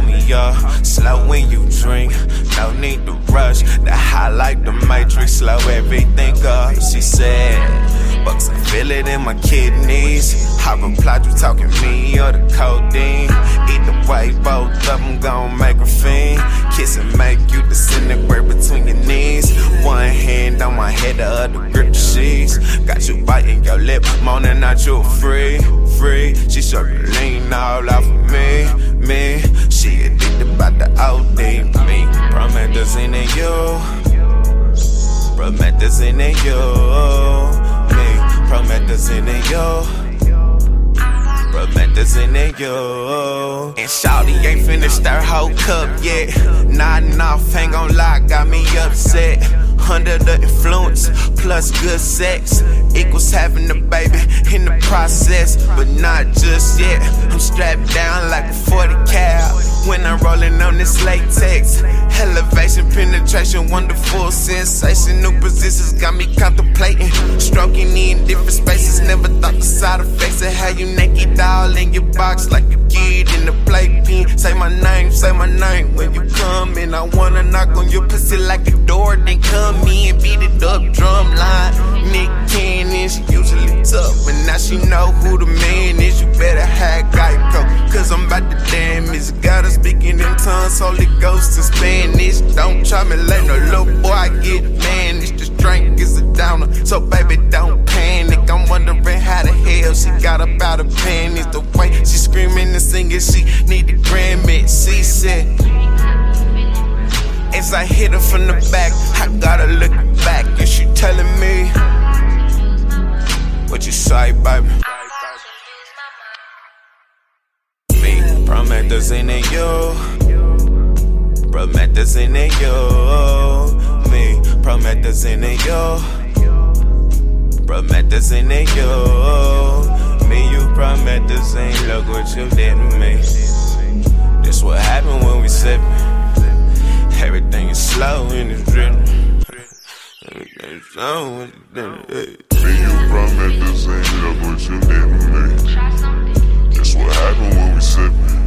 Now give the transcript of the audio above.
me up. Slow when you drink, no need to rush. The high like the Matrix, slow everything up. She said, Bucks, I feel it in my kidneys. I replied, you talking me or the codeine? Either way, both of them gon' make a fiend. Kiss and make you disintegrate between your knees. One hand on my head, the other grip the sheets. Got you biting your lip, moaning out you free. She sure to lean all off of me. She addicted about the OD. Me, promethazine in you. Promethazine in you. Me, promethazine in you. Promethazine in you. And shawty ain't finished her whole cup yet. Nodding off, ain't gon' lie, got me upset. Under the influence, plus good sex equals having a baby in the process, but not just yet. I'm strapped down like a 40 cal when I'm rolling on this latex. Elevation, penetration, wonderful sensation. New positions got me contemplating. Stroking in different spaces, never thought the side effects of how you naked all in your box like a kid in the playpen. Say my name when you come in. I wanna knock on your pussy like a door, then come in, beat it up, drum line. Nick Cannon, she usually tough, but now she know who the man is. You better have Geico, cause I'm about to damage. Got her speaking in tongues, Holy Ghost and Spanish. Don't try me like no little boy, I get managed. This drink is a downer, so baby don't panic. I'm wondering how the hell she got up out of panties. The way she screaming and singing, she need a Grammy. She said, as I hit her from the back, I gotta look back, and she telling me, what you say, baby? Me, promethazine in you. Promethazine in you. Me, promethazine in you. Promethazine in you. Me, you promethazine, look what you did to me. This what happened when we sippin'. Everything is slow and it's drippin'. Everything is slow and it's drippin'. Me, you promethazine, look what you did to me. This what happened when we sippin'.